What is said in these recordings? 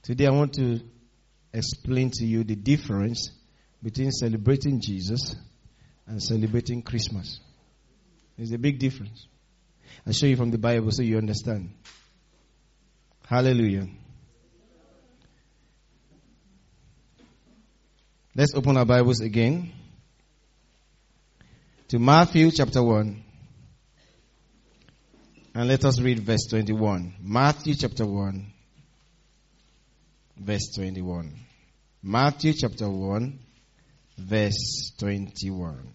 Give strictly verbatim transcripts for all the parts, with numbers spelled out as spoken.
Today I want to explain to you the difference between celebrating Jesus and celebrating Christmas. There's a big difference. I'll show you from the Bible so you understand. Hallelujah. Let's open our Bibles again to Matthew chapter one. And let us read verse twenty-one. Matthew chapter one, verse twenty-one. Matthew chapter one, verse twenty-one.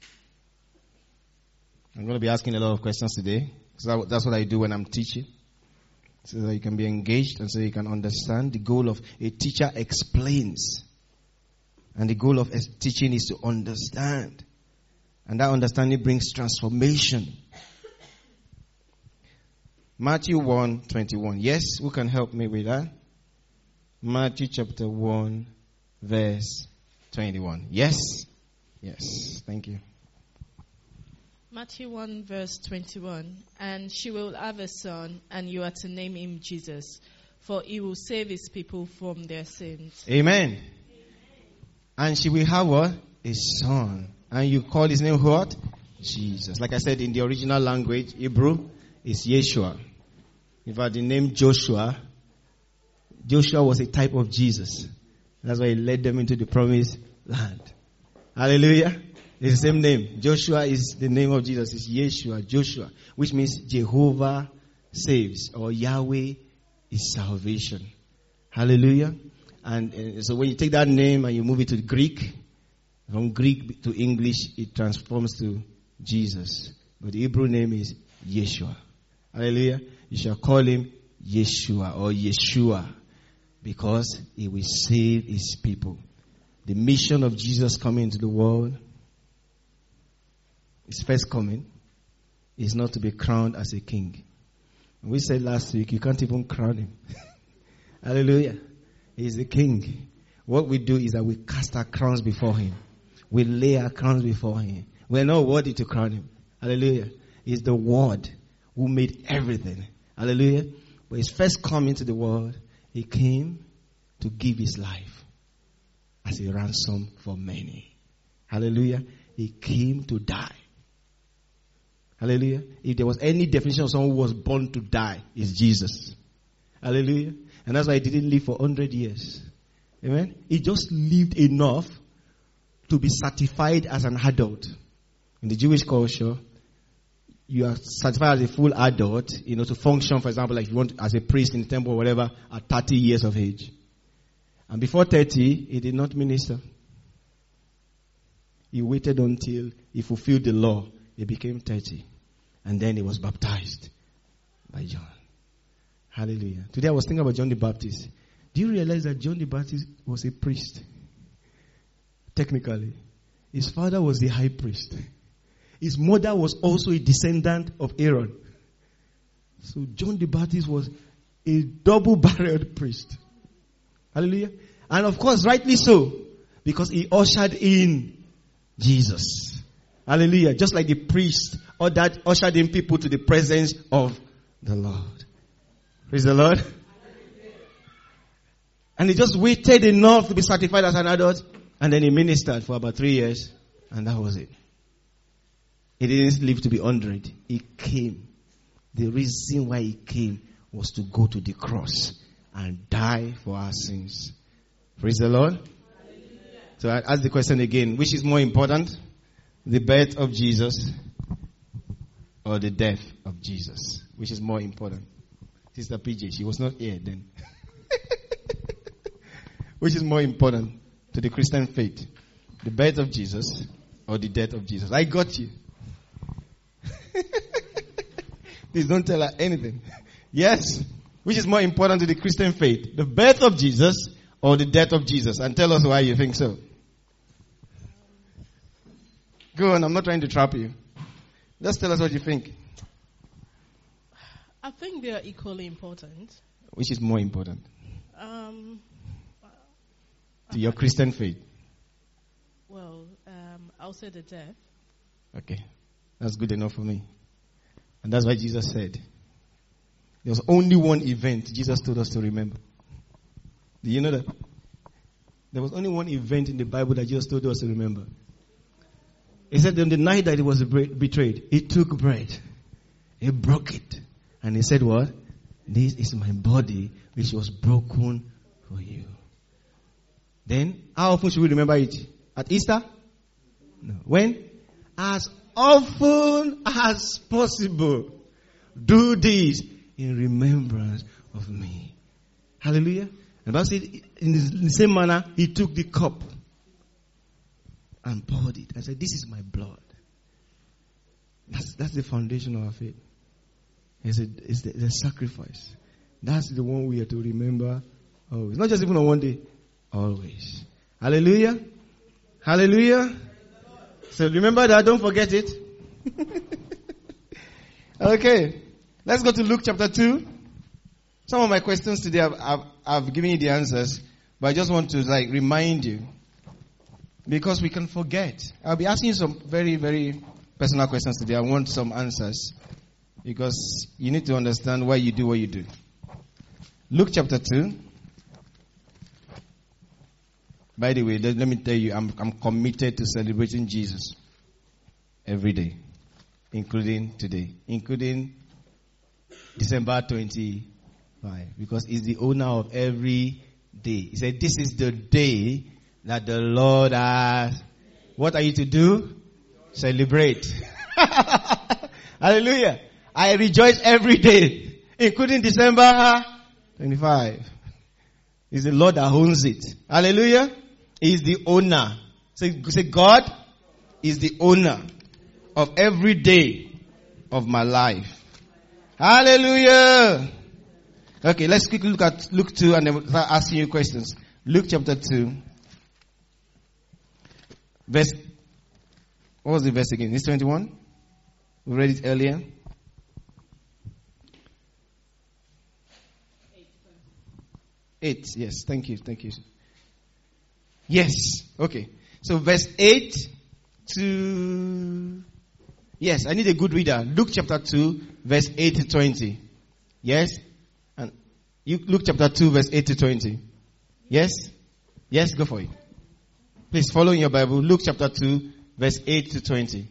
I'm going to be asking a lot of questions today. So that's what I do when I'm teaching. So that you can be engaged and so you can understand. The goal of a teacher explains. And the goal of teaching is to understand. And that understanding brings transformation. Matthew one twenty-one. Yes, who can help me with that? Matthew chapter one, verse twenty-one. Yes? Yes. Thank you. Matthew one, verse twenty-one. And she will have a son, and you are to name him Jesus, for he will save his people from their sins. Amen. Amen. And she will have what? A son. And you call his name what? Jesus. Like I said, in the original language, Hebrew, is Yeshua. In fact, the name Joshua, Joshua was a type of Jesus. That's why he led them into the promised land. Hallelujah. It's the same name. Joshua is the name of Jesus. It's Yeshua, Joshua, which means Jehovah saves, or Yahweh is salvation. Hallelujah. And uh, so when you take that name and you move it to Greek, from Greek to English, it transforms to Jesus. But the Hebrew name is Yeshua. Hallelujah. You shall call him Yeshua or Yeshua, because he will save his people. The mission of Jesus coming into the world, his first coming, is not to be crowned as a king. And we said last week, you can't even crown him. Hallelujah. He's the king. What we do is that we cast our crowns before him. We lay our crowns before him. We're not worthy to crown him. Hallelujah. He's the Word who made everything. Hallelujah. But his first coming to the world, he came to give his life as a ransom for many. Hallelujah. He came to die. Hallelujah. If there was any definition of someone who was born to die, it's Jesus. Hallelujah. And that's why he didn't live for one hundred years. Amen. He just lived enough to be certified as an adult. In the Jewish culture, you are certified as a full adult, you know, to function, for example, like if you want as a priest in the temple or whatever, at thirty years of age. And before thirty, he did not minister. He waited until he fulfilled the law. He became thirty. And then he was baptized by John. Hallelujah. Today I was thinking about John the Baptist. Do you realize that John the Baptist was a priest? Technically. His father was the high priest. His mother was also a descendant of Aaron. So John the Baptist was a double-barreled priest. Hallelujah. And of course, rightly so, because he ushered in Jesus. Hallelujah. Just like the priest ordered, ushered in people to the presence of the Lord. Praise the Lord. And he just waited enough to be certified as an adult. And then he ministered for about three years. And that was it. He didn't live to be one hundred. He came. The reason why he came was to go to the cross and die for our sins. Praise the Lord. Hallelujah. So I ask the question again. Which is more important? The birth of Jesus or the death of Jesus? Which is more important? Sister P J, she was not here then. Which is more important to the Christian faith? The birth of Jesus or the death of Jesus? I got you. Please don't tell her anything. Yes. Which is more important to the Christian faith? The birth of Jesus or the death of Jesus? And tell us why you think so. Go on, I'm not trying to trap you. Just tell us what you think. I think they are equally important. Which is more important? Um, to your Christian faith? Well, um, I'll say the death. Okay. That's good enough for me. And that's why Jesus said, there was only one event Jesus told us to remember. Do you know that? There was only one event in the Bible that Jesus told us to remember. He said on the night that he was betrayed, he took bread, he broke it, and he said what? This is my body which was broken for you. Then, how often should we remember it? At Easter? No. When? As often as possible. Do this in remembrance of me. Hallelujah. And the Bible said, in the same manner, he took the cup and poured it. I said, this is my blood. That's, that's the foundation of our faith. It's, a, it's, the, it's a sacrifice. That's the one we are to remember always. Not just even on one day, always. Hallelujah. Hallelujah. So remember that, don't forget it. Okay. Let's go to Luke chapter two. Some of my questions today, I've, I've, I've given you the answers, but I just want to like remind you, because we can forget. I'll be asking you some very, very personal questions today. I want some answers, because you need to understand why you do what you do. Luke chapter two. By the way, let, let me tell you, I'm, I'm committed to celebrating Jesus every day, including today, including December twenty-fifth, because he's the owner of every day. He said, this is the day that the Lord has. What are you to do? Celebrate. Hallelujah. I rejoice every day, including December twenty-fifth. It's the Lord that owns it. Hallelujah. He's the owner. Say, say, God is the owner of every day of my life. Hallelujah. Okay, let's quickly look at Luke two and then we'll start asking you questions. Luke chapter two. Verse, what was the verse again? It's twenty-one. We read it earlier. Eight, yes, thank you, thank you. Yes, okay. So verse eight to, yes, I need a good reader. Luke chapter two, verse eight to twenty. Yes? And you Luke chapter two, verse eight to twenty. Yes? Yes, go for it. Please follow in your Bible. Luke chapter two, verse eight to twenty.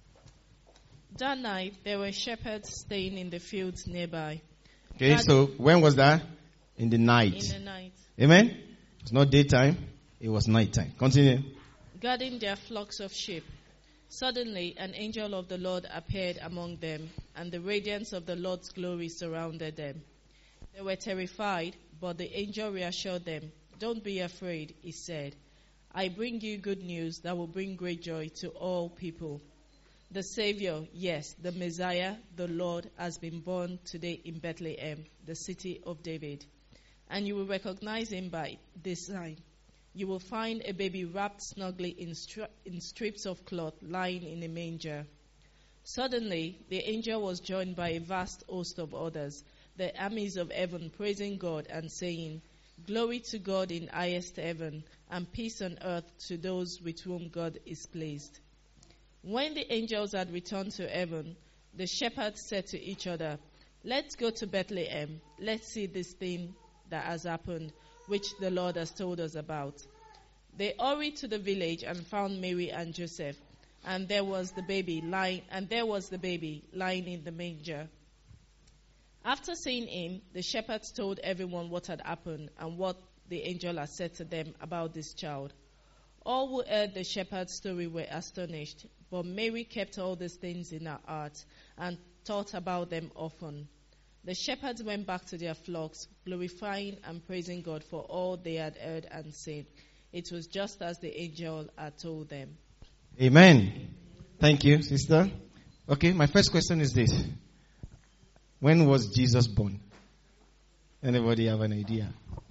That night, there were shepherds staying in the fields nearby. Okay, That so when was that? In the night. In the night. Amen? It's not daytime. It was nighttime. Continue. Guarding their flocks of sheep. Suddenly, an angel of the Lord appeared among them, and the radiance of the Lord's glory surrounded them. They were terrified, but the angel reassured them. Don't be afraid, he said. I bring you good news that will bring great joy to all people. The Savior, yes, the Messiah, the Lord, has been born today in Bethlehem, the city of David. And you will recognize him by this sign. You will find a baby wrapped snugly in, stri- in strips of cloth lying in a manger. Suddenly, the angel was joined by a vast host of others, the armies of heaven, praising God and saying, Glory to God in highest heaven, and peace on earth to those with whom God is pleased. When the angels had returned to heaven, the shepherds said to each other, Let's go to Bethlehem. Let's see this thing that has happened, which the Lord has told us about. They hurried to the village and found Mary and Joseph, and there was the baby lying, and there was the baby lying in the manger. After seeing him, the shepherds told everyone what had happened and what the angel had said to them about this child. All who heard the shepherd's story were astonished, but Mary kept all these things in her heart and thought about them often. The shepherds went back to their flocks, glorifying and praising God for all they had heard and seen. It was just as the angel had told them. Amen. Thank you, sister. Okay, my first question is this. When was Jesus born? Anybody have an idea?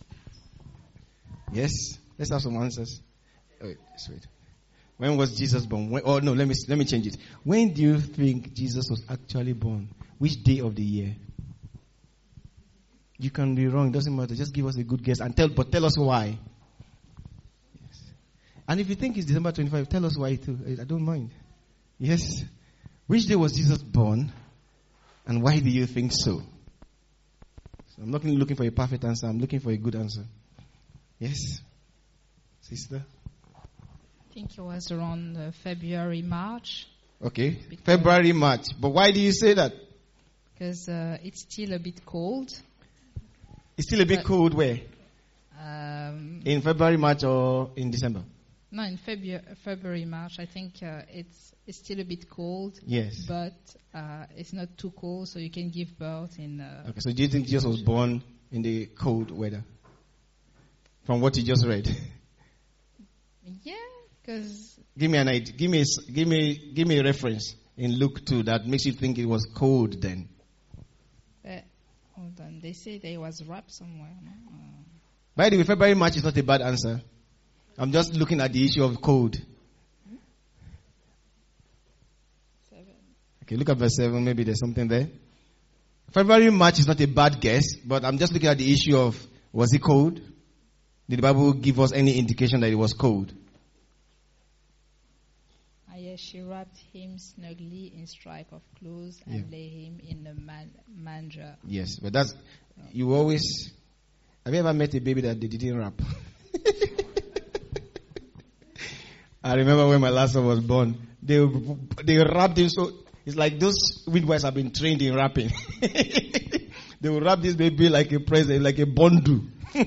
Yes? Let's have some answers. Oh, wait, wait. When was Jesus born? When, oh no, let me let me change it. When do you think Jesus was actually born? Which day of the year? You can be wrong, doesn't matter. Just give us a good guess and tell, but tell us why. Yes. And if you think it's December twenty-fifth, tell us why too. I don't mind. Yes. Which day was Jesus born? And why do you think so? So I'm not looking for a perfect answer. I'm looking for a good answer. Yes, sister. I think it was around uh, February, March. Okay, Because- February, March. But why do you say that? Because uh, it's still a bit cold. It's still a bit But- cold where? Um, In February, March, or in December? no, in February, February, March. I think uh, it's it's still a bit cold, Yes. but uh, it's not too cold, so you can give birth in. Uh, Okay, so do you think Jesus was born in the cold weather? From what you just read? Yeah, because Give me an idea. Give me, a s- give me, give me a reference in Luke two that makes you think it was cold then. uh, hold on, they say they was wrapped somewhere. No? Uh, By the way, February, March is not a bad answer. I'm just looking at the issue of cold. seven. Okay, look at verse seven. Maybe there's something there. February, March is not a bad guess, but I'm just looking at the issue of, was it cold? Did the Bible give us any indication that it was cold? Ah, yes, she wrapped him snugly in stripe of clothes and Yeah. lay him in the man- manger. Yes, but that's, you always, have you ever met a baby that they didn't wrap? I remember when my last son was born, they they wrapped him so, it's like those midwives have been trained in wrapping. They will wrap this baby like a present, like a bundle.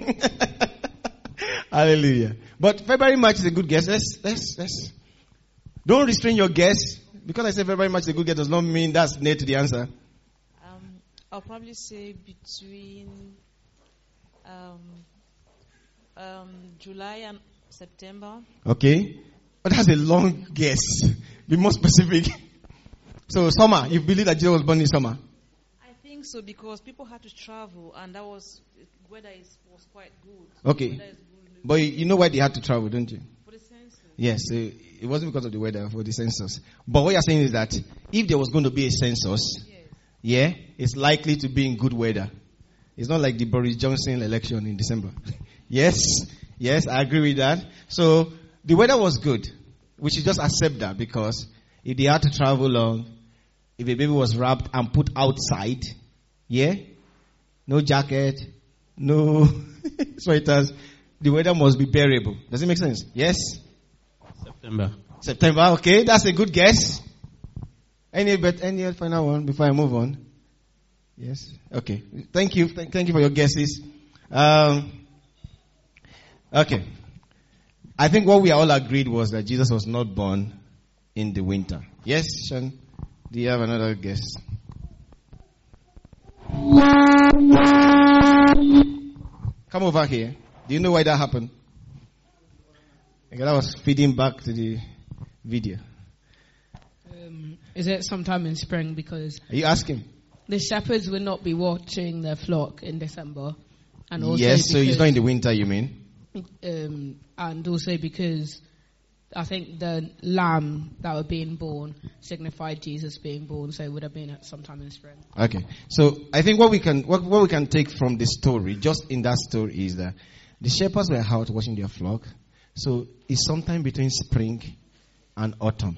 Hallelujah. But February, March is a good guess. Let's, let's, let's. Don't restrain your guess. Because I say February, March is a good guess does not mean that's near to the answer. Um, I'll probably say between um, um, July and September. Okay? But that's a long guess. Be more specific. So summer, you believe that Jesus was born in summer? I think so because people had to travel and that was weather is, was quite good. Okay. Weather is good But you you know why they had to travel, don't you? for the census. Yes, uh, it wasn't because of the weather, for the census. But what you're saying is that if there was going to be a census, Yes. yeah, it's likely to be in good weather. It's not like the Boris Johnson election in December. Yes, yes, I agree with that. So the weather was good. We should just accept that because if they had to travel long, if a baby was wrapped and put outside, yeah, no jacket, no sweaters, the weather must be bearable. Does it make sense? Yes? September. September, okay, that's a good guess. Any but any final one before I move on? Yes. Okay. Thank you. Thank, thank you for your guesses. Um, okay. I think what we all agreed was that Jesus was not born in the winter. Yes, Sean? Do you have another guess? Come over here. Do you know why that happened? Okay, that was feeding back to the video. Um, is it sometime in spring? Because Are you asking? the shepherds will not be watching their flock in December, and also Yes, so because, it's not in the winter, you mean? um, and also because I think the lamb that were being born signified Jesus being born, so it would have been at sometime in spring. Okay. So I think what we can what, what we can take from the story, just in that story, is that the shepherds were out watching their flock. So it's sometime between spring and autumn.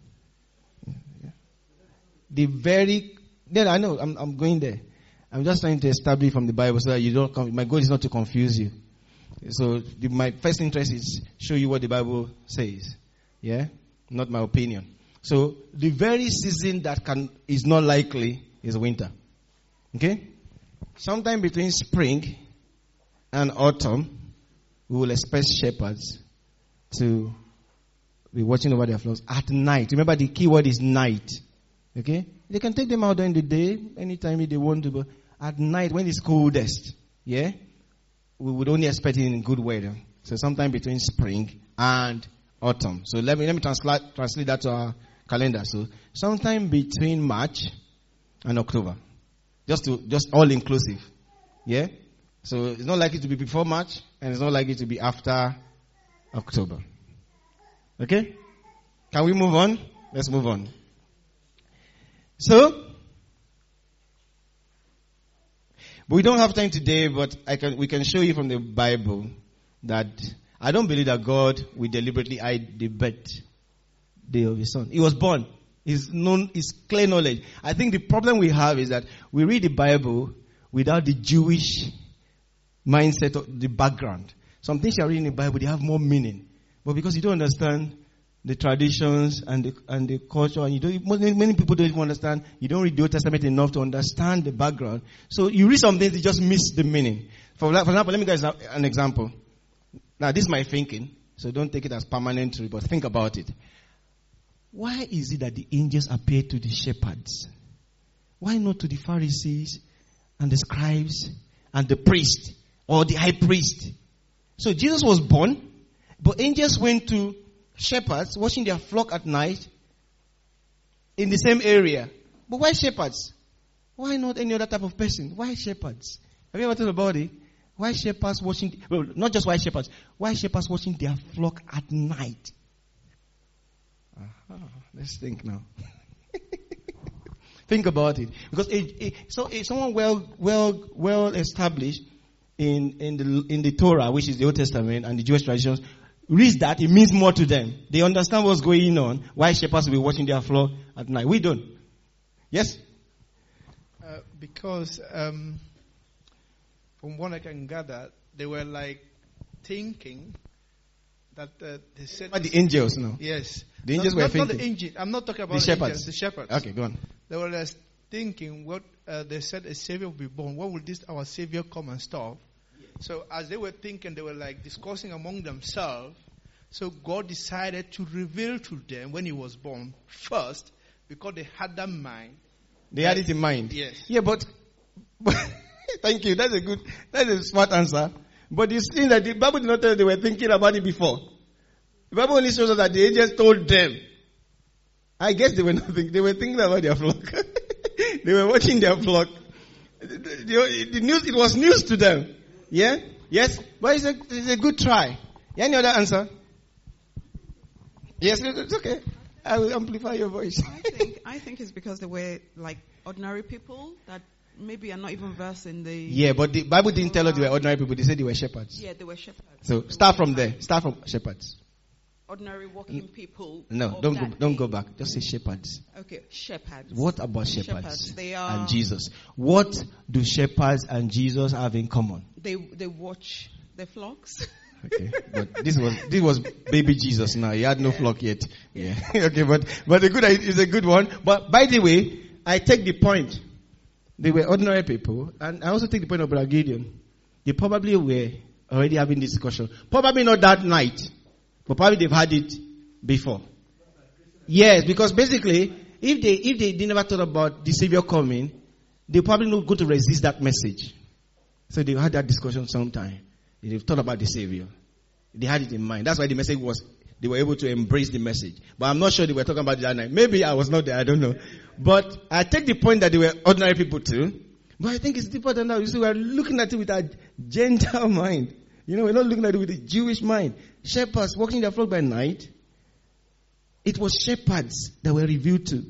The very then I know I'm I'm going there. I'm just trying to establish from the Bible so that you don't. Conf- my goal is not to confuse you. So the, my first interest is show you what the Bible says. Yeah, not my opinion. So the very season that can is not likely is winter. Okay, sometime between spring and autumn, we will expect shepherds to be watching over their flocks at night. Remember, the key word is night. Okay, they can take them out during the day anytime they want to, but at night when it's coldest, yeah, we would only expect it in good weather. So sometime between spring and autumn. So let me let me translate translate that to our calendar. So sometime between March and October, just to just all inclusive, yeah. So it's not likely to be before March, and it's not likely to be after October. Okay, can we move on? Let's move on. So, but we don't have time today, but I can we can show you from the Bible that I don't believe that God will deliberately hide the birthday of His Son. He was born. It's known. It's clear knowledge. I think the problem we have is that we read the Bible without the Jewish mindset of the background. Some things you are reading in the Bible, they have more meaning. But because you don't understand the traditions and the, and the culture, and you don't, many, many people don't even understand, you don't read the Old Testament enough to understand the background. So you read some things, you just miss the meaning. For, for example, let me give you an example. Now, this is my thinking, so don't take it as permanent truth, but think about it. Why is it that the angels appear to the shepherds? Why not to the Pharisees and the scribes and the priest or the high priest? So Jesus was born, but angels went to shepherds watching their flock at night in the same area. But why shepherds? Why not any other type of person? Why shepherds? Have you ever thought about it? Why shepherds watching, well, not just why shepherds, why shepherds watching their flock at night? Uh-huh. Let's think now. Think about it. Because it, it, so if someone well, well, well established in, in the, in the Torah, which is the Old Testament and the Jewish traditions, reads that, it means more to them. They understand what's going on. Why shepherds will be watching their flock at night. We don't. Yes? Uh, because, um, from what I can gather, they were like thinking that uh, they said. About the angels, no? Yes. The angels not, were not, thinking. Not the angels. I'm not talking about the shepherds. Angels, the shepherds. Okay, go on. They were just thinking what uh, they said a savior will be born. When will this our savior come and stuff? So as they were thinking, they were like discussing among themselves. So God decided to reveal to them when he was born first, because they had that mind. They had it in mind. Yes. Yeah, but, but thank you. That's a good, that's a smart answer. But you see that the Bible did not tell you they were thinking about it before. The Bible only shows us that the angels told them. I guess they were not thinking, they were thinking about their flock. They were watching their flock. The, the, the news, it was news to them. Yeah? Yes? But it's a, it's a good try. Any other answer? Yes, it's okay. I will amplify your voice. I think I think it's because they were like ordinary people that maybe are not even versed in the. Yeah, but the Bible didn't tell us they were ordinary people. They said they were shepherds. Yeah, they were shepherds. So start from there. Start from shepherds. Ordinary working people. No, don't go, don't go back. Just say shepherds. Okay, shepherds. What about shepherds, shepherds. They are, and Jesus? What do shepherds and Jesus have in common? They they watch the flocks. Okay, but this was this was baby Jesus. Now he had no flock yet. Yeah. Okay, but but the good is a good one. But by the way, I take the point. They were ordinary people, and I also take the point of Brother Gideon. They probably were already having this discussion. Probably not that night, but probably they've had it before. Yes, because basically, if they if they, they never thought about the Savior coming, they probably not going to resist that message. So they had that discussion sometime. They've thought about the Savior. They had it in mind. That's why the message was, they were able to embrace the message. But I'm not sure they were talking about it that night. Maybe I was not there, I don't know. But I take the point that they were ordinary people too. But I think it's deeper than that. You see, we're looking at it with a Gentile mind. You know, we're not looking at it with a Jewish mind. Shepherds walking their flock by night. It was shepherds that were revealed to.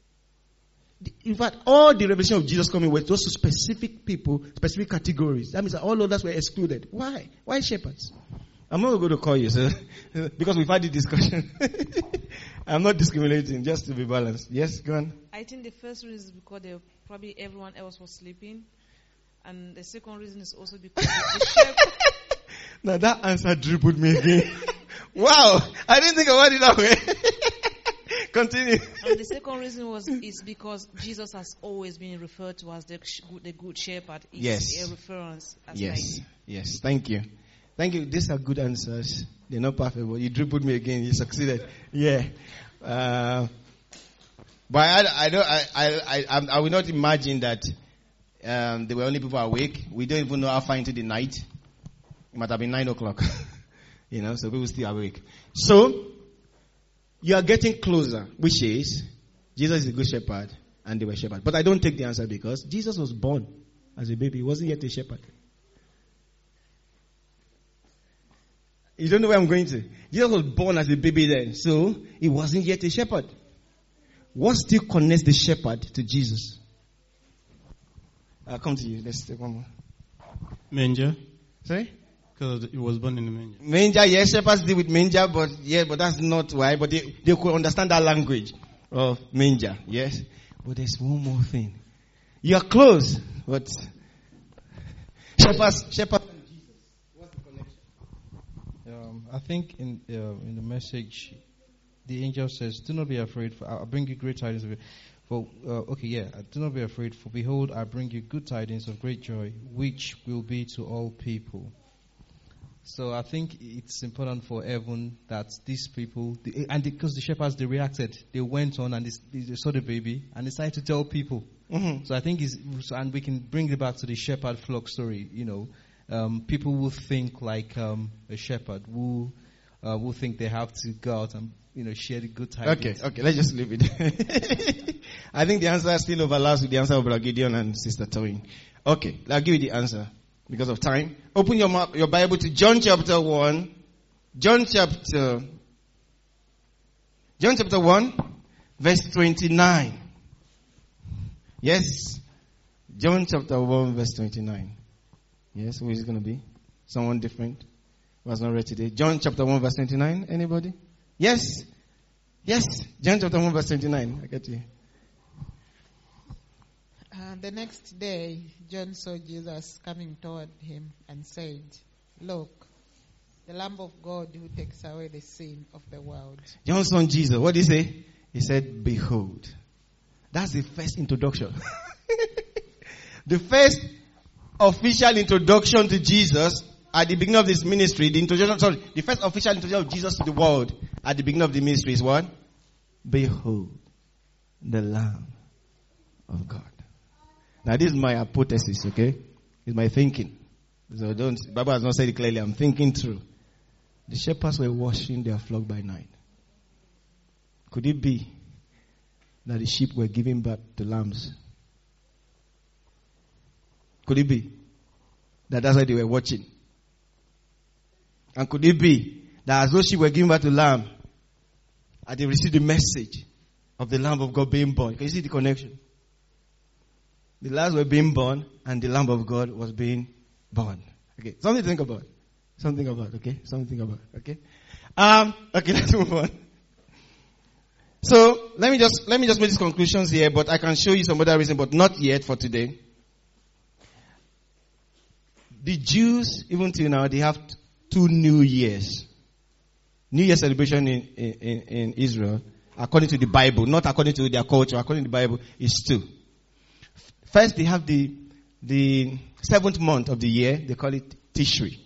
In fact, all the revelation of Jesus coming was those specific people, specific categories. That means that all others were excluded. Why? Why shepherds? I'm not going to call you, sir, because we've had the discussion. I'm not discriminating, just to be balanced. Yes, go on. I think the first reason is because they, probably everyone else was sleeping. And the second reason is also because the shepherd. Now that answer dribbled me again. Wow, I didn't think about it that way. Continue. And the second reason was is because Jesus has always been referred to as the the good shepherd. It's yes. a reference. As yes. like, yes. Thank you. Thank you. These are good answers. They're not perfect, but you dribbled me again. You succeeded. Yeah. Uh, but I, I don't. I, I, I, I will not imagine that um, there were only people awake. We don't even know how far into the night. It might have been nine o'clock. You know, so people still awake. So you are getting closer, which is Jesus is a good shepherd, and they were shepherds. But I don't take the answer because Jesus was born as a baby. He wasn't yet a shepherd. You don't know where I'm going to. Jesus was born as a baby then, so he wasn't yet a shepherd. What still connects the shepherd to Jesus? I'll come to you. Let's take one more. Manger. Sorry? Because he was born in the manger. Manger, yes, shepherds deal with manger, but yeah, but that's not why. But they, they could understand that language of manger, yes. But there's one more thing. You're close, but shepherds, shepherds and Jesus. What's the connection? Um, I think in uh, in the message, the angel says, "Do not be afraid, for I bring you great tidings of it." For uh, okay, yeah, do not be afraid, for behold, I bring you good tidings of great joy, which will be to all people. So I think it's important for heaven that these people, and because the shepherds, they reacted, they went on and they, they saw the baby and decided to tell people. Mm-hmm. So I think it's, and we can bring it back to the shepherd flock story. You know, um, people will think like um, a shepherd, who uh, will think they have to go out and, you know, share the good tidings. Okay, okay, let's just leave it. I think the answer still overlaps with the answer of Brother Gideon and Sister Toyin. Okay, I'll give you the answer because of time. Open your map, your Bible to John chapter one. John chapter, John chapter one, verse twenty-nine. Yes, John chapter one, verse twenty-nine. Yes, who is it going to be? Someone different who has not read today. John chapter one, verse twenty-nine. Anybody? Yes. Yes. John chapter one, verse twenty-nine. I get you. Uh, the next day, John saw Jesus coming toward him and said, "Look, the Lamb of God who takes away the sin of the world." John saw Jesus. What did he say? He said, "Behold." That's the first introduction. The first official introduction to Jesus at the beginning of this ministry, the introduction, sorry, the first official introduction of Jesus to the world at the beginning of the ministry is what? Behold, the Lamb of God. Now this is my hypothesis, okay? It's my thinking. So don't, the Bible has not said it clearly. I'm thinking through. The shepherds were washing their flock by night. Could it be that the sheep were giving birth to lambs? Could it be that that's why they were watching? And could it be that as those sheep were giving birth to lamb, and they received the message of the Lamb of God being born? Can you see the connection? The lambs were being born, and the Lamb of God was being born. Okay, something to think about. Something about, okay? Something to think about, okay? Um, okay, let's move on. So, let me just, let me just make these conclusions here, but I can show you some other reason, but not yet for today. The Jews, even till now, they have two New Years. New Year celebration in, in, in Israel, according to the Bible, not according to their culture, according to the Bible, is two. First, they have the the seventh month of the year. They call it Tishri,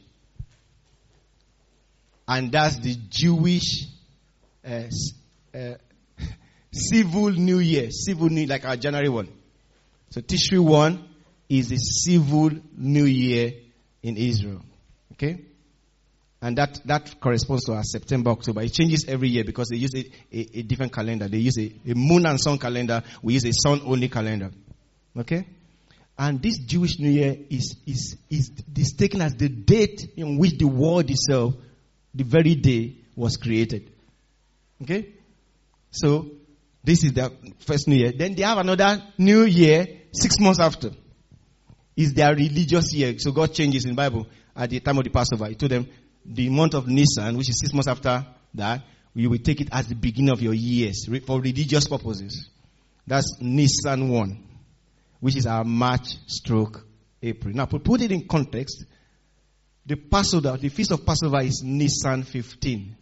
and that's the Jewish uh, uh, civil New Year, civil New, like our January one. So Tishri one is the civil New Year in Israel. Okay, and that that corresponds to our September, October. It changes every year because they use a, a, a different calendar. They use a, a moon and sun calendar. We use a sun only calendar. Okay? And this Jewish New Year is, is, is, is taken as the date in which the world itself, the very day, was created. Okay? So, this is their first New Year. Then they have another New Year six months after. Is their religious year. So God changes in the Bible at the time of the Passover. He told them, the month of Nisan, which is six months after that, you will take it as the beginning of your years for religious purposes. That's Nisan one. Which is our March stroke April. Now, to put it in context, the Passover, the feast of Passover is Nisan fifteen.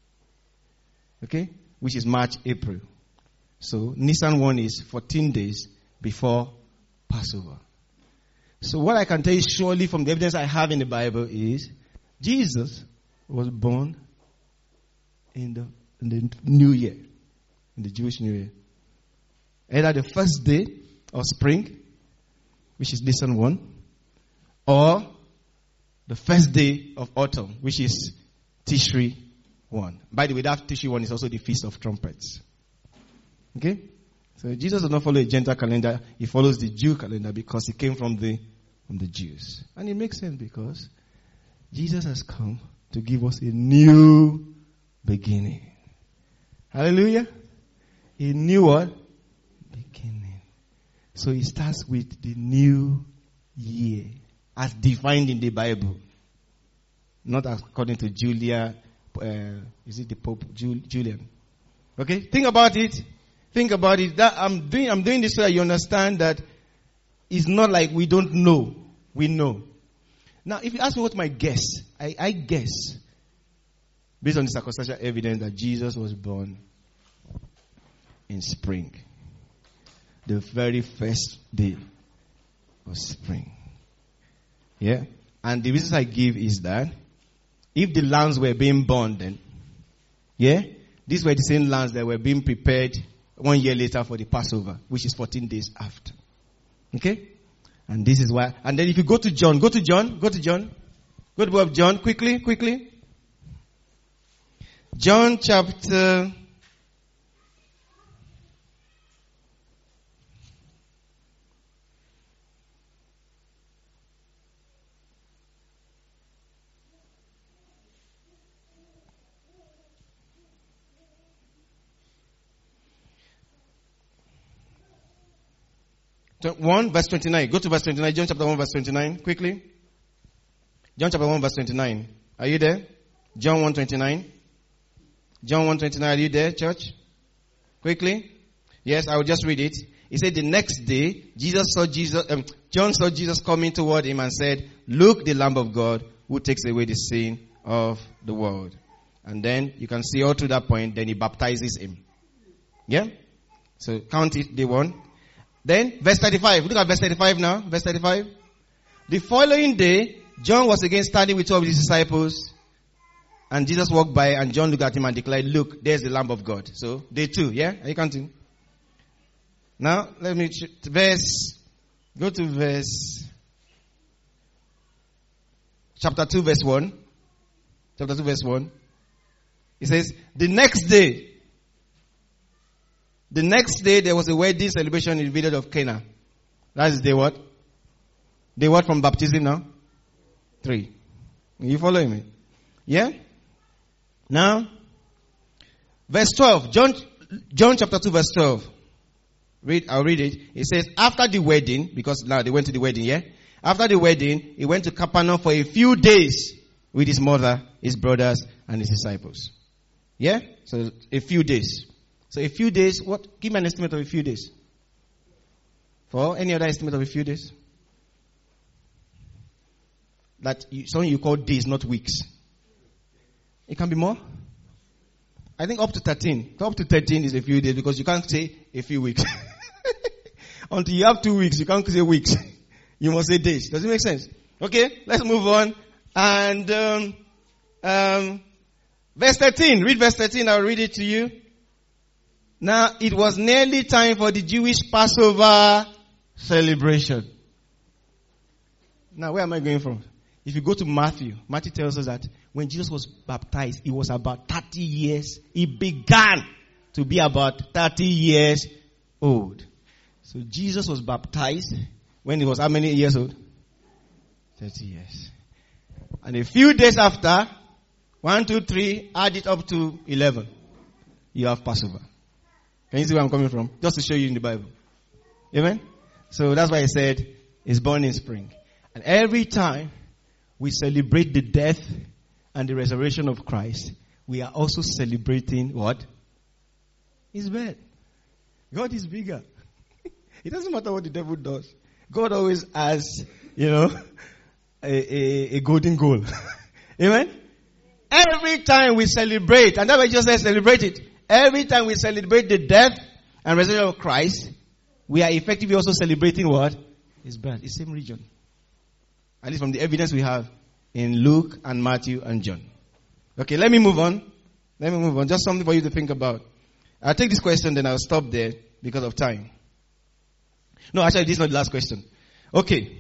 Okay? Which is March, April. So, Nisan one is fourteen days before Passover. So, what I can tell you surely from the evidence I have in the Bible is Jesus was born in the, in the New Year, in the Jewish New Year. Either the first day of spring, which is Nisan one, or the first day of autumn, which is Tishri one. By the way, that Tishri one is also the Feast of Trumpets. Okay? So Jesus does not follow a Gentile calendar, he follows the Jew calendar because he came from the from the Jews. And it makes sense because Jesus has come to give us a new beginning. Hallelujah. A new what? Beginning. So it starts with the new year as defined in the Bible. Not according to Julia, uh, is it the Pope Julian? Okay, think about it. Think about it. That I'm doing, I'm doing this so that you understand that it's not like we don't know. We know. Now, if you ask me what my guess, I, I guess based on the circumstantial evidence that Jesus was born in spring. The very first day of spring. Yeah? And the reasons I give is that if the lambs were being born then, yeah, these were the same lambs that were being prepared one year later for the Passover, which is fourteen days after. Okay? And this is why. And then if you go to John, go to John, go to John. Go to the book of John, quickly, quickly. John chapter... one verse twenty-nine. Go to verse twenty-nine. John chapter one verse twenty-nine. Quickly. John chapter one verse twenty-nine. Are you there? John one twenty-nine. John one twenty-nine. Are you there, church? Quickly. Yes, I will just read it. He said the next day, Jesus saw Jesus, um, John saw Jesus coming toward him and said, "Look, the Lamb of God who takes away the sin of the world." And then you can see all through that point, then he baptizes him. Yeah? So count it, day one. Then, verse thirty-five. Look at verse thirty-five now. Verse thirty-five. The following day, John was again standing with two of his disciples. And Jesus walked by and John looked at him and declared, "Look, there's the Lamb of God." So, day two. Yeah? Are you counting? Now, let me, ch- verse, go to verse, chapter two verse one. Chapter two verse one. It says, the next day, The next day, there was a wedding celebration in the village of Cana. That is day what? Day what from baptism now? Three. Are you following me? Yeah? Now, verse twelve. John, John chapter two verse twelve. Read, I'll read it. It says, after the wedding, because now they went to the wedding, yeah? After the wedding, he went to Capernaum for a few days with his mother, his brothers, and his disciples. Yeah? So, a few days. So a few days, what? Give me an estimate of a few days. For any other estimate of a few days? That you, something you call days, not weeks. It can be more. I think up to thirteen. Up to thirteen is a few days because you can't say a few weeks. Until you have two weeks, you can't say weeks. You must say days. Does it make sense? Okay, let's move on. And um, um, verse thirteen. Read verse thirteen. I'll read it to you. Now, it was nearly time for the Jewish Passover celebration. Now, where am I going from? If you go to Matthew, Matthew tells us that when Jesus was baptized, he was about thirty years. He began to be about thirty years old. So, Jesus was baptized when he was how many years old? thirty years. And a few days after, one, two, three, add it up to eleven. You have Passover. Can you see where I'm coming from? Just to show you in the Bible. Amen? So that's why I said, it's born in spring. And every time we celebrate the death and the resurrection of Christ, we are also celebrating what? His birth. God is bigger. It doesn't matter what the devil does. God always has, you know, a, a, a golden goal. Amen? Every time we celebrate, and that's why Jesus said celebrate it. Every time we celebrate the death and resurrection of Christ, we are effectively also celebrating what? His birth. It's the same region. At least from the evidence we have in Luke and Matthew and John. Okay, let me move on. Let me move on. Just something for you to think about. I'll take this question, then I'll stop there because of time. No, actually, this is not the last question. Okay.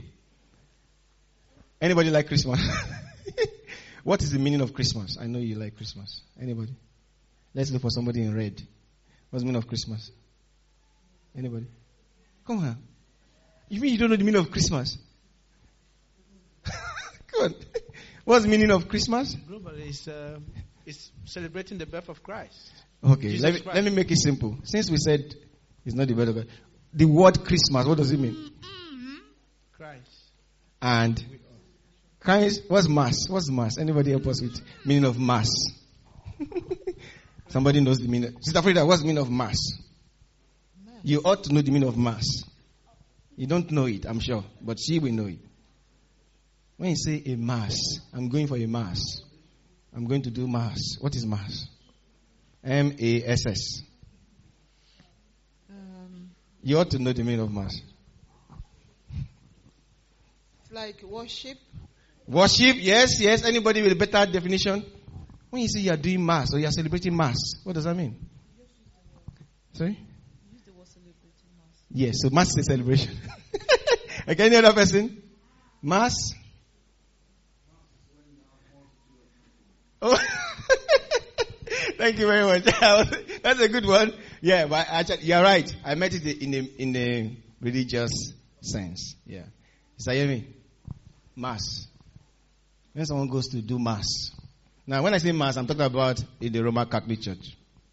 Anybody like Christmas? What is the meaning of Christmas? I know you like Christmas. Anybody? Let's look for somebody in red. What's the meaning of Christmas? Anybody? Come on. You mean you don't know the meaning of Christmas? Come on. What's the meaning of Christmas? Globally, it's, uh, it's celebrating the birth of Christ. Okay, let me, let me make it simple. Since we said it's not the birth of God, the word Christmas, what does it mean? Christ. And Christ, what's mass? What's mass? Anybody help us with meaning of mass? Somebody knows the meaning. Sister Frida, what's the meaning of mass? mass? You ought to know the meaning of mass. You don't know it, I'm sure, but she will know it. When you say a mass, I'm going for a mass. I'm going to do mass. What is mass? M A S S. Um, You ought to know the meaning of mass. it's like worship. Worship, yes, yes. Anybody with a better definition? When you say you are doing mass or you are celebrating mass, what does that mean? Sorry? Yes, so mass is a celebration. Okay, any other person? Mass? Oh, thank you very much. That's a good one. Yeah, but actually, you're right. I meant it in a, in a religious sense. Yeah. Is that hear me? Mass. When someone goes to do mass. Now, when I say mass, I'm talking about in the Roman Catholic Church.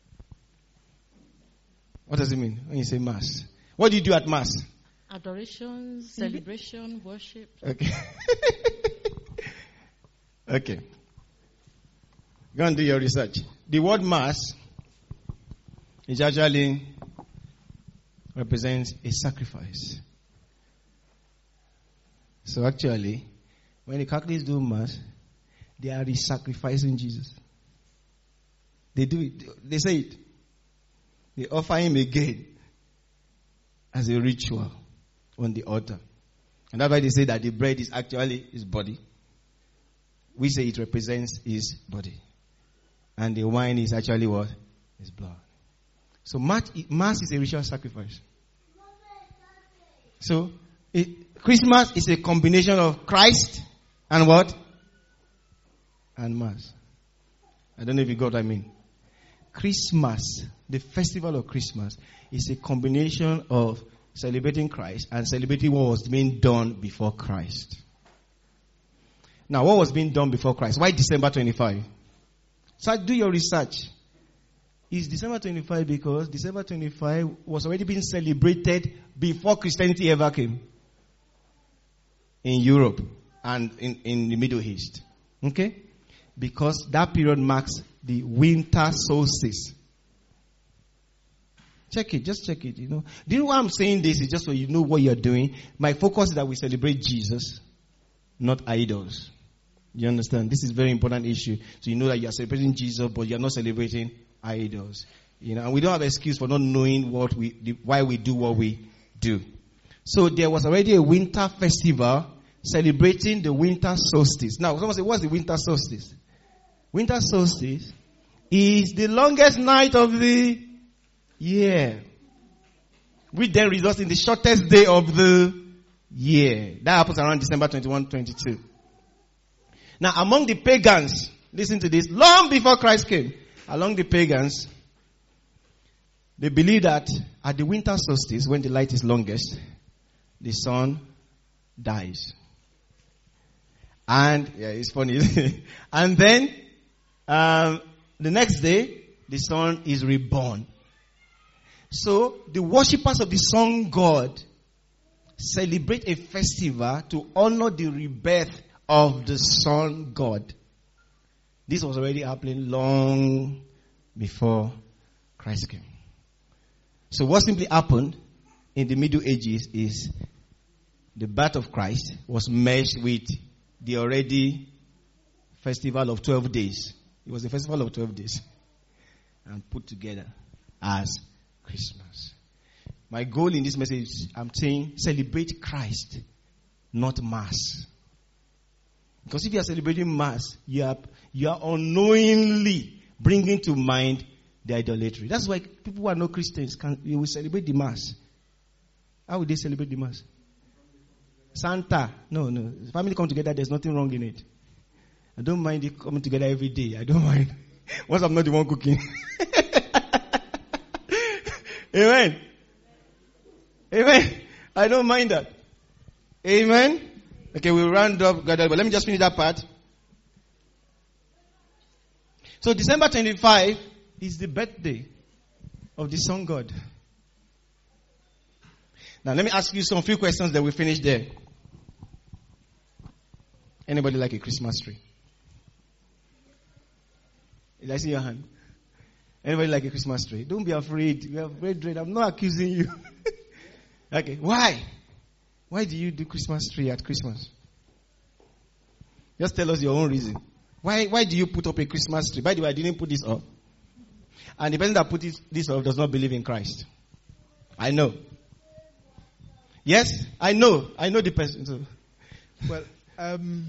What does it mean when you say mass? What do you do at mass? Adoration, celebration, worship. Okay. Okay. Go and do your research. The word mass is actually represents a sacrifice. So actually, when the Catholics do mass, they are sacrificing Jesus. They do it. They say it. They offer him again as a ritual on the altar. And that's why they say that the bread is actually his body. We say it represents his body. And the wine is actually what? His blood. So mass is a ritual sacrifice. So it, Christmas is a combination of Christ and what? And mass. I don't know if you got what I mean. Christmas, the festival of Christmas, is a combination of celebrating Christ and celebrating what was being done before Christ. Now, what was being done before Christ? Why December twenty-fifth? So do your research. Is December twenty-fifth because December twenty-fifth was already being celebrated before Christianity ever came in Europe and in, in the Middle East. Okay? Because that period marks the winter solstice. Check it, just check it, you know. Do you know why I'm saying this? Is just so you know what you're doing. My focus is that we celebrate Jesus, not idols. You understand? This is a very important issue. So you know that you are celebrating Jesus, but you are not celebrating idols. You know, and we don't have an excuse for not knowing what we, the, why we do what we do. So there was already a winter festival celebrating the winter solstice. Now, someone say, what's the winter solstice? Winter solstice is the longest night of the year, which then results in the shortest day of the year. That happens around December twenty-first, twenty-two. Now, among the pagans, listen to this, long before Christ came, among the pagans, they believe that at the winter solstice, when the light is longest, the sun dies. And, yeah, it's funny. And then, um, the next day, the sun is reborn. So, the worshippers of the sun god celebrate a festival to honor the rebirth of the sun god. This was already happening long before Christ came. So what simply happened in the Middle Ages is the birth of Christ was merged with the already festival of twelve days. It was a festival of twelve days and put together as Christmas. My goal in this message, I'm saying celebrate Christ, not mass. Because if you are celebrating mass, you are, you are unknowingly bringing to mind the idolatry. That's why people who are not Christians, can, you will celebrate the mass. How would they celebrate the mass? Santa. No, no. Family come together, there's nothing wrong in it. I don't mind it coming together every day. I don't mind. Once I'm not the one cooking. Amen. Amen. I don't mind that. Amen. Okay, we'll round up, but let me just finish that part. So December twenty-fifth is the birthday of the sun god. Now let me ask you some few questions that we finish there. Anybody like a Christmas tree? Did I see your hand? Anybody like a Christmas tree? Don't be afraid. You are afraid. I'm not accusing you. Okay, why? Why do you do Christmas tree at Christmas? Just tell us your own reason. Why, why do you put up a Christmas tree? By the way, I didn't put this up. And the person that put this, this up does not believe in Christ. I know. Yes, I know. I know the person. So. Well, um,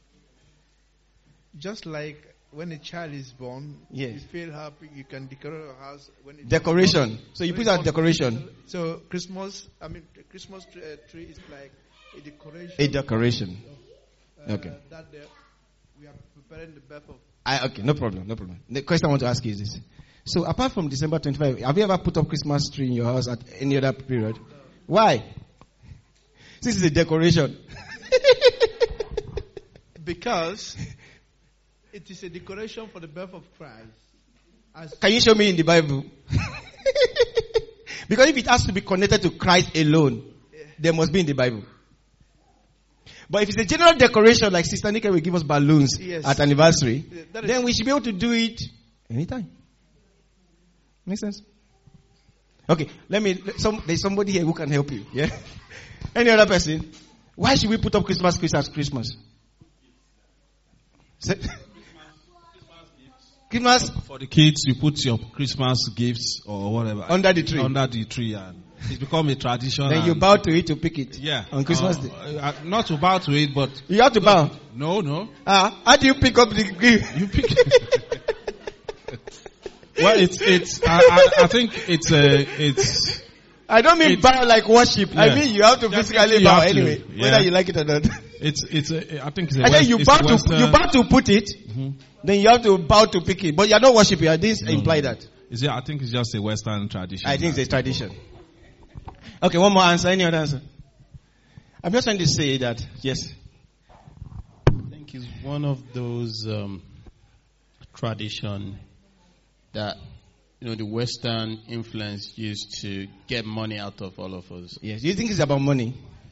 just like when a child is born, yes. you feel happy, you can decorate your house. When it's decoration. Born, so you put out decoration. So Christmas, I mean, the Christmas tree, uh, tree is like a decoration. A decoration. Of, uh, okay. That the, we are preparing the birth of. I, okay, no problem, no problem. The question I want to ask you is this. So apart from December twenty-fifth, have you ever put up Christmas tree in your house at any other period? No. Why? This is a decoration. Because it is a decoration for the birth of Christ. As Can you show me in the Bible? Because if it has to be connected to Christ alone, yeah. there must be in the Bible. But if it's a general decoration, like Sister Nika will give us balloons yes. at anniversary, yeah, then we should be able to do it anytime. Make sense? Okay, let me. Some, there's somebody here who can help you. Yeah. Any other person? Why should we put up Christmas trees at Christmas? Christmas for the kids, you put your Christmas gifts or whatever under the tree. Under the tree, and it's become a tradition. Then you bow to it to pick it. Yeah, on Christmas uh, Day. Uh, not to bow to it, but you have to bow. No, no. Ah, uh, how do you pick up the gift? You pick. Well, it's it's. I, I, I think it's a uh, it's. I don't mean bow like worship. Yeah. I mean you have to Just physically bow anyway, to, yeah. whether you like it or not. It's it's. A, I think it's. A and West, then you bow to Western, you bow to put it. Mm-hmm. Then you have to bow to pick it, but you are not worshiping. I didn't no, imply no. that. Is it? I think it's just a Western tradition. I think it's a tradition. Okay, one more answer. Any other answer? I'm just trying to say that yes. I think it's one of those um, tradition that. You know, the Western influence used to get money out of all of us. Yes. Do you think it's about money?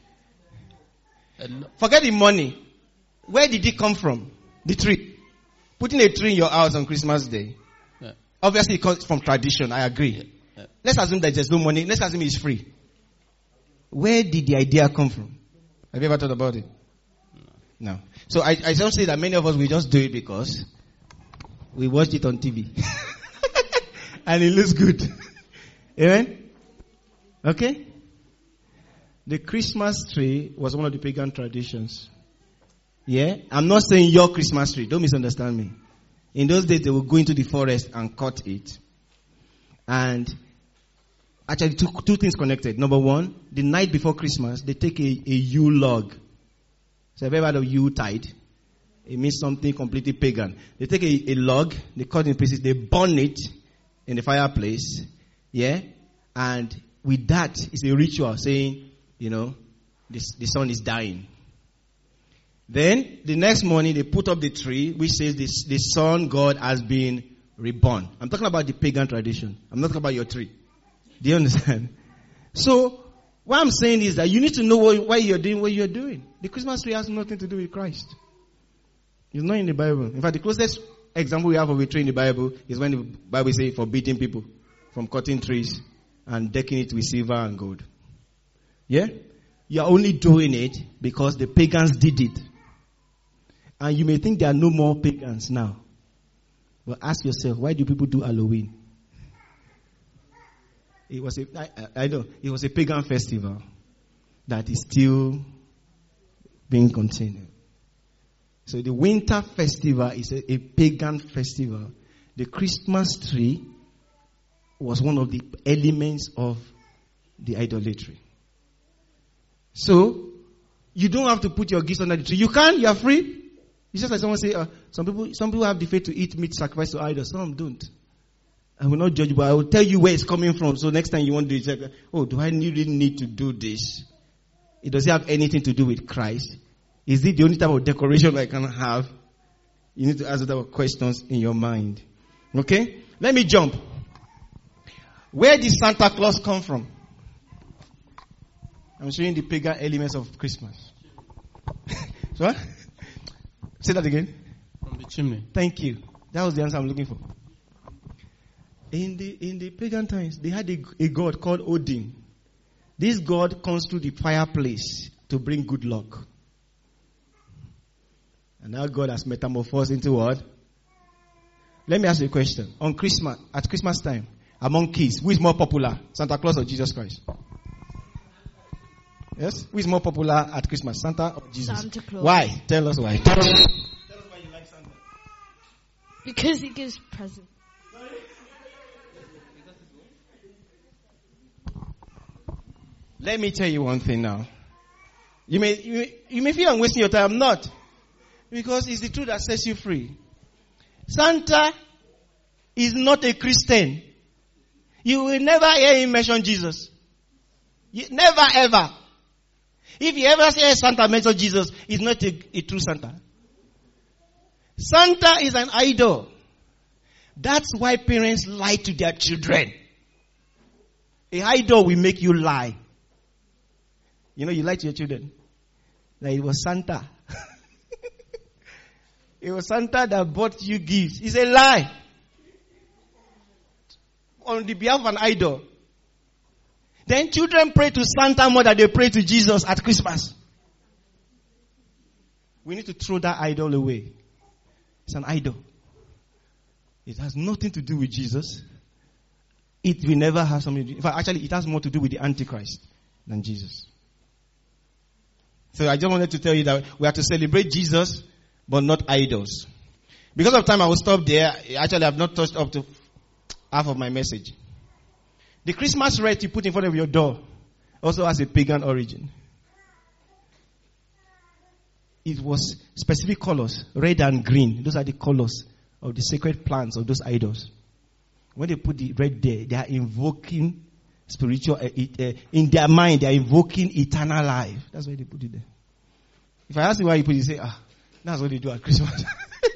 Forget the money. Where did it come from? The tree. Putting a tree in your house on Christmas Day. Yeah. Obviously it comes from tradition. I agree. Yeah. Yeah. Let's assume that there's no money. Let's assume it's free. Where did the idea come from? Have you ever thought about it? No. No. So I, I don't say that many of us will just do it because we watched it on T V. And it looks good. Amen? Okay? The Christmas tree was one of the pagan traditions. Yeah? I'm not saying your Christmas tree. Don't misunderstand me. In those days, they would go into the forest and cut it. And actually, two, two things connected. Number one, the night before Christmas, they take a, a Yule log. So have you ever heard of Yule tide? It means something completely pagan. They take a, a log, they cut it in pieces, they burn it in the fireplace, yeah, and with that, it's a ritual saying, you know, this, the sun is dying. Then, the next morning, they put up the tree, which says this, the sun god has been reborn. I'm talking about the pagan tradition. I'm not talking about your tree. Do you understand? So, what I'm saying is that you need to know what, why you're doing what you're doing. The Christmas tree has nothing to do with Christ. It's not in the Bible. In fact, the closest example we have of a tree in the Bible is when the Bible says forbidding people from cutting trees and decking it with silver and gold. Yeah? You're only doing it because the pagans did it. And you may think there are no more pagans now. But ask yourself, why do people do Halloween? It was a, I, I know, it was a pagan festival that is still being continued. So the winter festival is a, a pagan festival. The Christmas tree was one of the elements of the idolatry. So, you don't have to put your gifts under the tree. You can, you are free. It's just like someone say, uh, some people some people have the faith to eat meat sacrificed to idols. Some don't. I will not judge you, but I will tell you where it's coming from. So next time you want to do it, oh, do I really need to do this? It doesn't have anything to do with Christ. Is it the only type of decoration I can have? You need to ask those questions in your mind. Okay? Let me jump. Where did Santa Claus come from? I'm showing the pagan elements of Christmas. So what? Say that again. From the chimney. Thank you. That was the answer I'm looking for. In the in the pagan times, they had a, a god called Odin. This god comes to the fireplace to bring good luck. And now God has metamorphosed into what? Let me ask you a question. On Christmas, at Christmas time, among kids, who is more popular? Santa Claus or Jesus Christ? Yes? Who is more popular at Christmas? Santa or Jesus? Santa Claus. Why? Tell us why. Tell us why you like Santa. Because he gives presents. Let me tell you one thing now. You may, you may, you may feel I'm wasting your time. I'm not. Because it's the truth that sets you free. Santa is not a Christian. You will never hear him mention Jesus. You, never ever. If you ever hear Santa mention Jesus, he's not a, a true Santa. Santa is an idol. That's why parents lie to their children. A idol will make you lie. You know, you lie to your children. That it was Santa. It was Santa that bought you gifts. It's a lie. On the behalf of an idol. Then children pray to Santa more than they pray to Jesus at Christmas. We need to throw that idol away. It's an idol. It has nothing to do with Jesus. It will never have something to do. In fact, actually, it has more to do with the Antichrist than Jesus. So I just wanted to tell you that we have to celebrate Jesus, but not idols. Because of time, I will stop there. Actually, I have not touched up to half of my message. The Christmas wreath you put in front of your door also has a pagan origin. It was specific colors, red and green. Those are the colors of the sacred plants of those idols. When they put the red there, they are invoking spiritual, uh, uh, in their mind, they are invoking eternal life. That's why they put it there. If I ask you why you put it, you say, ah, that's what they do at Christmas.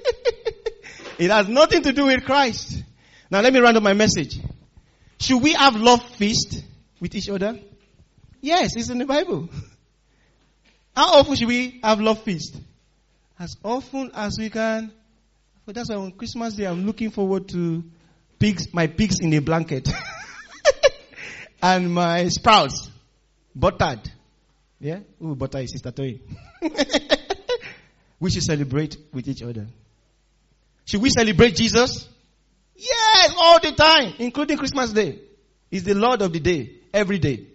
It has nothing to do with Christ. Now let me round up my message. Should we have love feast with each other? Yes, it's in the Bible. How often should we have love feast? As often as we can. But that's why on Christmas Day I'm looking forward to pigs, my pigs in a blanket. And my sprouts. Buttered. Yeah? Ooh, butter is Sister Toy. We should celebrate with each other. Should we celebrate Jesus? Yes, all the time, including Christmas Day. He's the Lord of the day, every day.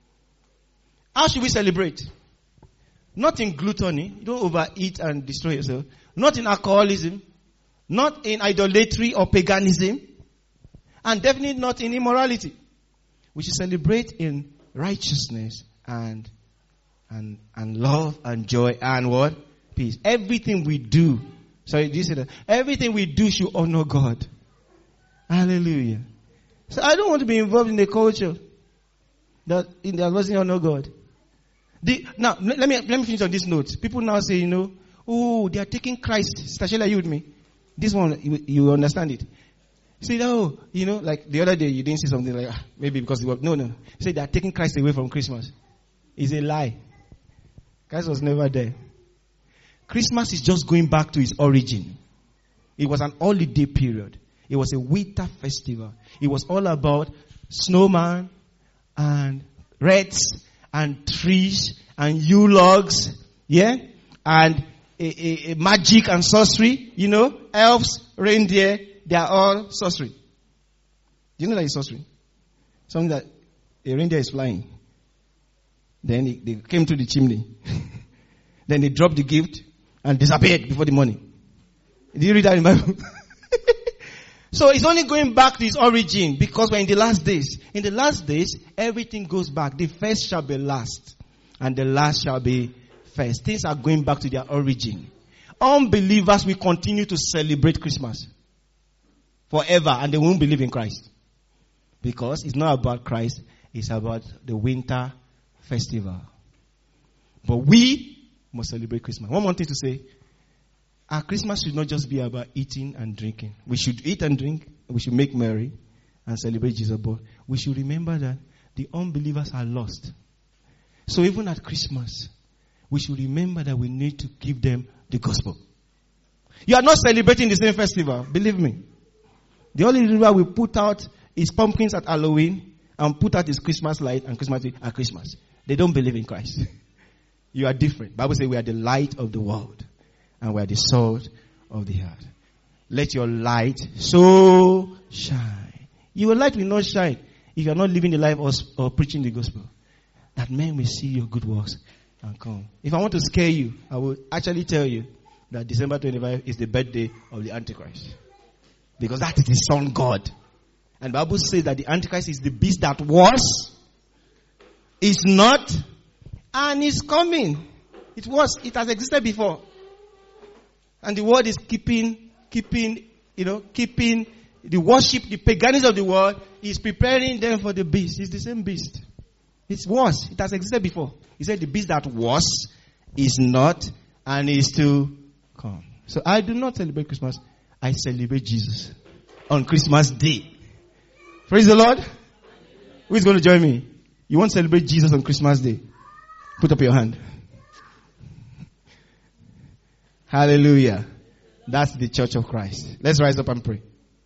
How should we celebrate? Not in gluttony. You don't overeat and destroy yourself. Not in alcoholism. Not in idolatry or paganism. And definitely not in immorality. We should celebrate in righteousness and and and love and joy and what? Peace. Everything we do. Sorry, did you say that? Everything we do should honor God. Hallelujah. So I don't want to be involved in the culture that in that doesn't honor God. The, now let me let me finish on this note. People now say, you know, oh, they are taking Christ. Sister Sheila, are you with me? This one, you, you understand it. Say, oh, you know, like the other day you didn't say something like, ah, maybe because it was, no, no. Say they are taking Christ away from Christmas. It's a lie. Christ was never there. Christmas is just going back to its origin. It was an holiday period. It was a winter festival. It was all about snowman and wreaths and trees and Yule logs, yeah, and a, a, a magic and sorcery. You know, elves, reindeer, they are all sorcery. Do you know that is sorcery? Something that a reindeer is flying. Then they, they came to the chimney. Then they dropped the gift and disappeared before the morning. Did you read that in the Bible? So it's only going back to its origin because we're in the last days. In the last days, everything goes back. The first shall be last and the last shall be first. Things are going back to their origin. Unbelievers will continue to celebrate Christmas forever and they won't believe in Christ. Because it's not about Christ, it's about the winter festival. But we must celebrate Christmas. One more thing to say. Our Christmas should not just be about eating and drinking. We should eat and drink. We should make merry and celebrate Jesus. But we should remember that the unbelievers are lost. So even at Christmas, we should remember that we need to give them the gospel. You are not celebrating the same festival. Believe me. The only reason why we put out is pumpkins at Halloween and put out is Christmas light and Christmas tree at Christmas. They don't believe in Christ. You are different. The Bible says we are the light of the world. and we are the salt of the earth. Let your light so shine. Your light will not shine if you are not living the life or, or preaching the gospel. That men will see your good works and come. If I want to scare you, I will actually tell you that December twenty-fifth is the birthday of the Antichrist. Because that is the sun god. And the Bible says that the Antichrist is the beast that was, is not, and is coming. It was, it has existed before. And the world is keeping, keeping, you know, keeping the worship, the paganism of the world is preparing them for the beast. It's the same beast. It was, it has existed before. He said the beast that was, is not, and is to come. So I do not celebrate Christmas. I celebrate Jesus on Christmas Day. Praise the Lord. Who is going to join me? You want to celebrate Jesus on Christmas Day? Put up your hand. Hallelujah. That's the Church of Christ. Let's rise up and pray.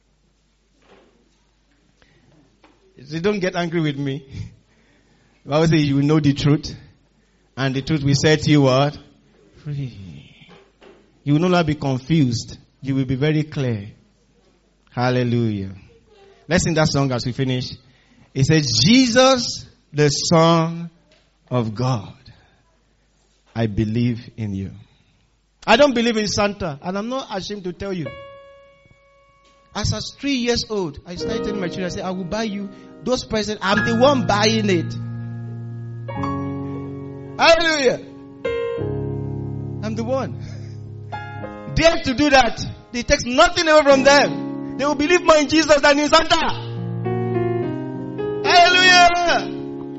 So don't get angry with me. The Bible says you will know the truth, and the truth will set you what? Free. You will no longer be confused. You will be very clear. Hallelujah. Let's sing that song as we finish. It says, Jesus, the Son of God, I believe in you. I don't believe in Santa, and I'm not ashamed to tell you. As I was three years old, I started telling my children, I said, I will buy you those presents. I'm the one buying it. Hallelujah. I'm the one. Dare to do that. It takes nothing away from them. They will believe more in Jesus than in Santa. Hallelujah.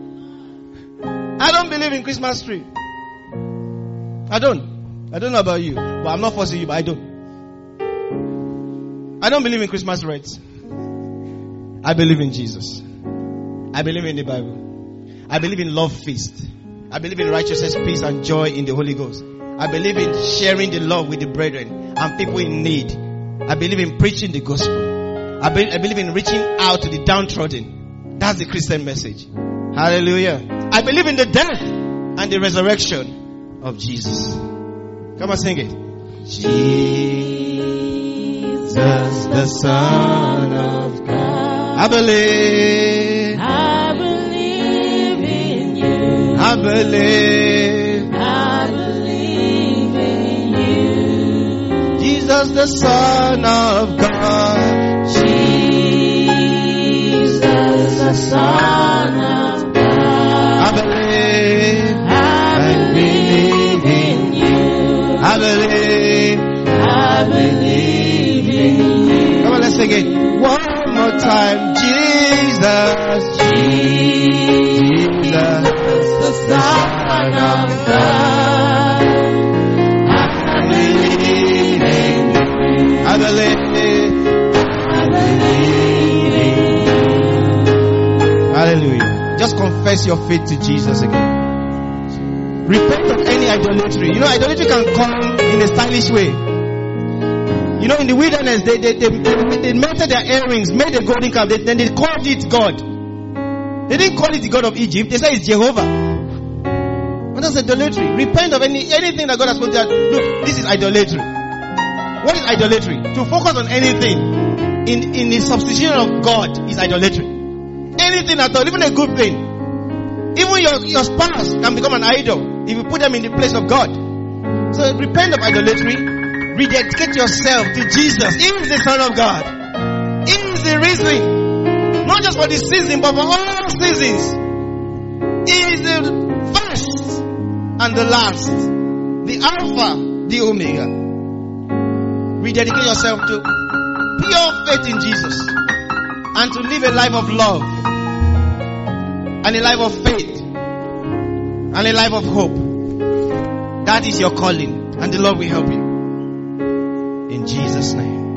I don't believe in Christmas tree. I don't. I don't know about you, but I'm not forcing you, but I don't. I don't believe in Christmas rites. I believe in Jesus. I believe in the Bible. I believe in love feast. I believe in righteousness, peace, and joy in the Holy Ghost. I believe in sharing the love with the brethren and people in need. I believe in preaching the gospel. I, be, I believe in reaching out to the downtrodden. That's the Christian message. Hallelujah. I believe in the death and the resurrection of Jesus. Come on, sing it. Jesus, the Son of God. I believe. I believe in you. I believe. I believe in you. Jesus, the Son of God. Jesus, the Son of God. I believe. I believe in you. I believe. I believe in you. Come on, let's sing it. One more time. Jesus. Jesus. The Son of God. I believe in you. I believe. I believe in you. Hallelujah. Just confess your faith to Jesus again. Repent of any idolatry. You know, idolatry can come in a stylish way. You know, in the wilderness, they they, they, they, they melted their earrings, made a golden calf, they, then they called it God. They didn't call it the God of Egypt. They said it's Jehovah. And that's idolatry. Repent of any anything that God has put there. Look, this is idolatry. What is idolatry? To focus on anything in, in the substitution of God is idolatry. Anything at all, even a good thing. Even your, your spouse can become an idol if you put them in the place of God. So repent of idolatry. Rededicate yourself to Jesus. He is the Son of God. He is the reason. Not just for this season, but for all seasons. He is the first and the last. The Alpha, the Omega. Rededicate yourself to pure faith in Jesus. And to live a life of love. And a life of faith. And a life of hope. That is your calling. And the Lord will help you. In Jesus' name.